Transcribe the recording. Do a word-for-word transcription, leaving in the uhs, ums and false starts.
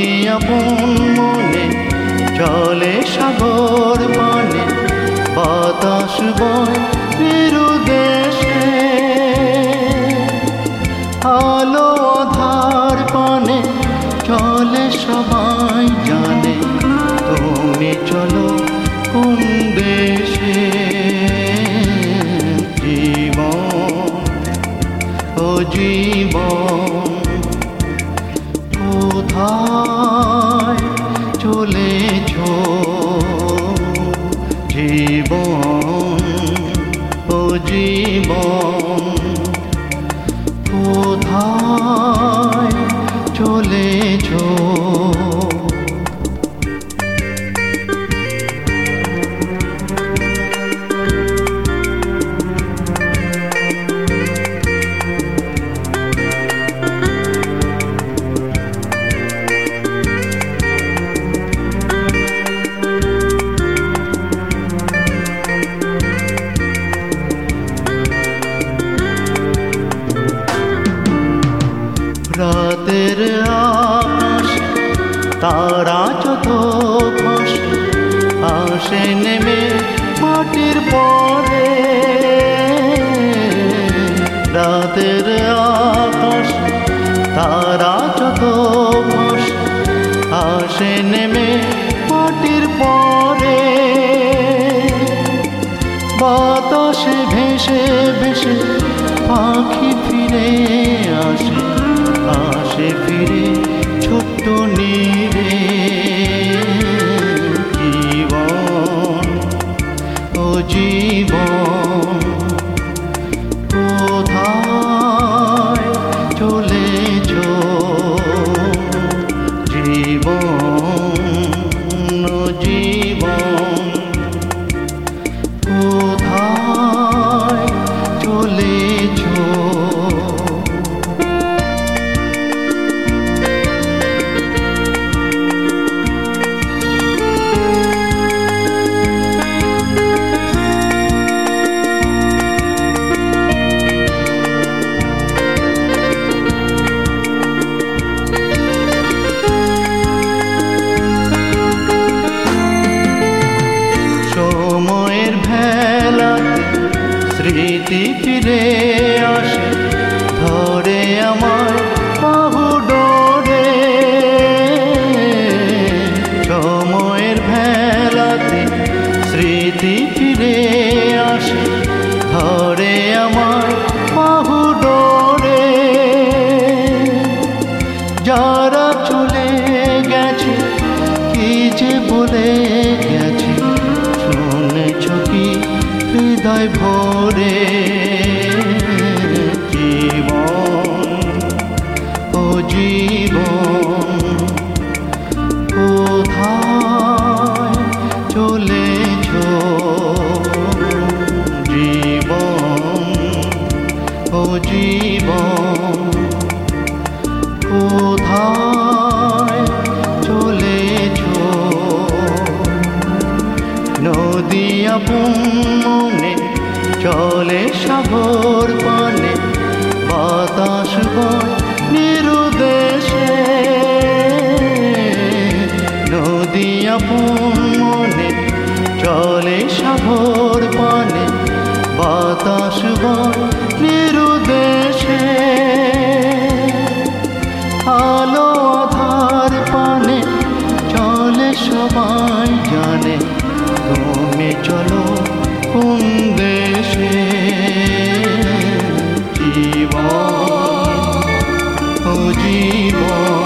আপন মনে চলে সাগর পানে, বাতাস বয় নিরুদ্দেশে। আলো আধার পানে চলে সবাই জানে, তুমি চলো কোন দেশে। জীবন ও জীবন কোথায় চলেছ? জীবন ও জীবন কোথায় চলেছ? রাতের আকাশ তারা যত ভাসে, আসে নেমে মাটির পরে। রাতের আকাশ তারা যত ভাসে, আসে নেমে মাটির পরে। বাতাসে ভেসে ভেসে পাখি ফিরে আসে, আসে ফিরে ছোট্ট নীরে। জীবন ও জীবন কোথায় চলেছ? জীবন ও জীবন কোথায় চলেছ? সময়ের ভেলাতে স্মৃতি ফিরে আসে, ধরে আমার বাহু ডোরে। সময়ের ভেলাতে স্মৃতি ফিরে আসে, ধরে আমার বাহু ডোরে। যারা চলে গেছে কি যে বলে গেছে, শুনেছ কি হৃদয় ভরে? জীবন ও জীবন কোথায় চলেছ? জীবন ও জীবন কোথায় চলেছ? নদী আপন মনে চলে সাগর পানে, বাতাস বয় নিরুদ্দেশে। নদী আপন মনে চলে সাগর পানে, বাতাস বয় নিরুদ্দেশে। আলো আধার পানে চলে সবাই জানে, তুমি চলো কোন দেশে। জীবন ও জীবন